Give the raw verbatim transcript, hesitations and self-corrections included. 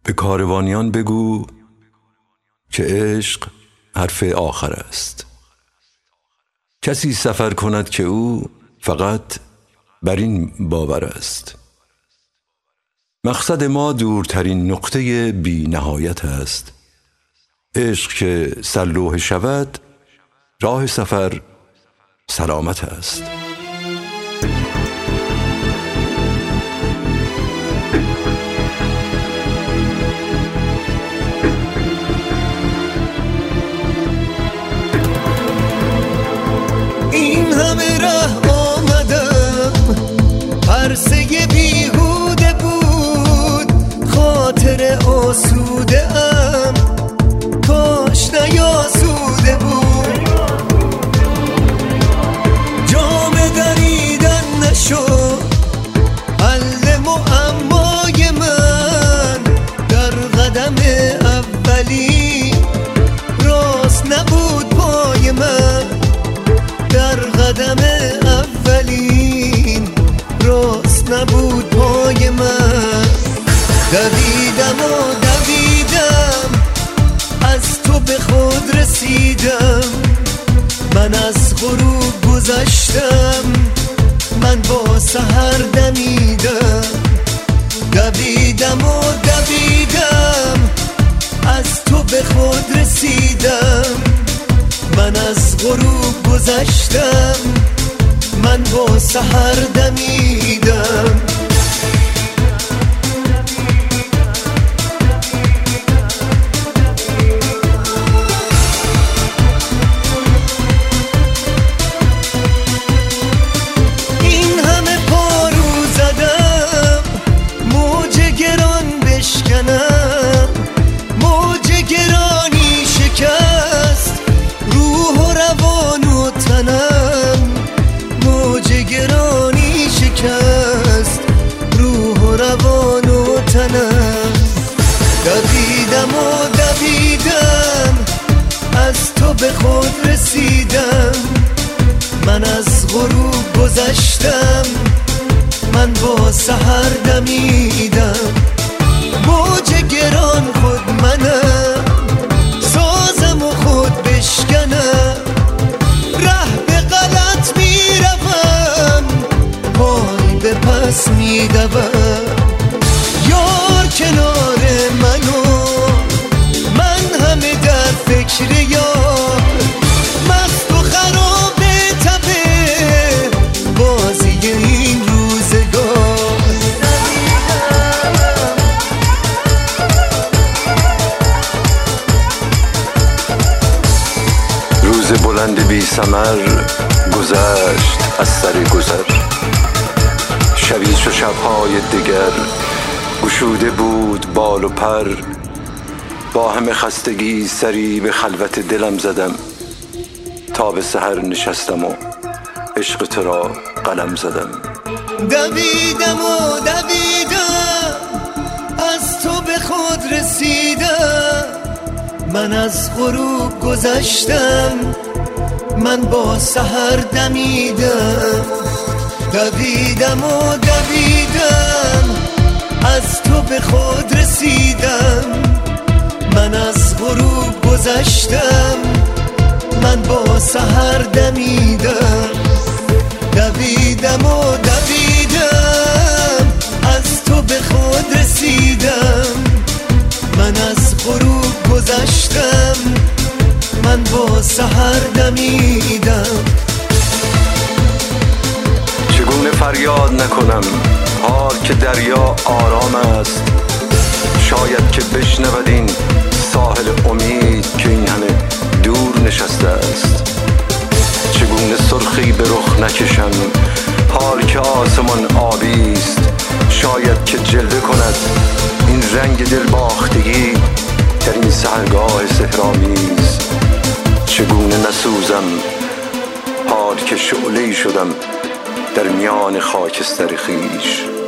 به کاروانیان بگو که عشق حرف آخر است. کسی سفر کند که او فقط بر این باور است. مقصد ما دورترین نقطه بی نهایت است. عشق که سرلوح شود، راه سفر سلامت است. این همه ره آمدم، پرسه بیهوده بود، خاطر آسوده ام کاش نیاسوده بود. جام دریدن نشد حل معمای من، در قدم اولی راست نبود پای من، در قدم اولین راست نبود پای من. دویدم و دویدم از تو به خود رسیدم، من از غروب گذشتم، من با سحر دمیدم. دویدم و دویدم از تو به خود رسیدم، من از غروب گذشتم، من با سحر دمیدم. این همه پارو زدم موج گران بشکنم، موج گرانی شکست روح و روان و تنم، موج گرانی شکست روح و روان و تنم. دویدم و دویدم از تو به خود رسیدم، من از غروب گذشتم، من با سحر دمیدم. موج گران خود منم، سازم و خود بشکنم، ره به غلط میروم، پای به پس میدوم. یار کنار منو، من همه در فکر یار، مست و خراب تبه بازی این روزگار. روز بلند بی ثمر گذشت از سر گذر، شبی چو شبهای دگر گشوده بود بال و پر. با همه خستگی سری به خلوت دلم زدم، تا به سحر نشستم و عشق تو را قلم زدم. دویدم و دویدم از تو به خود رسیدم، من از غروب گذشتم، من با سحر دمیدم. دویدم و دویدم از تو به خود رسیدم، من از غروب گذشتم، من با سحر دمیدم. دویدم و دویدم از تو به خود رسیدم، من از غروب گذشتم، من با سحر دمیدم. چگونه فریاد نکنم حال که دریا آرام است، شاید که بشنود این ساحل امید که این همه دور نشسته است. چگونه سرخی به رخ نکشم حال که آسمان آبی است، شاید که جلوه کند این رنگ دلباختگی در این سحرگاه سحرآمیز. چگونه نسوزم حال که شعله‌ای شدم در میان خاکستر خویش.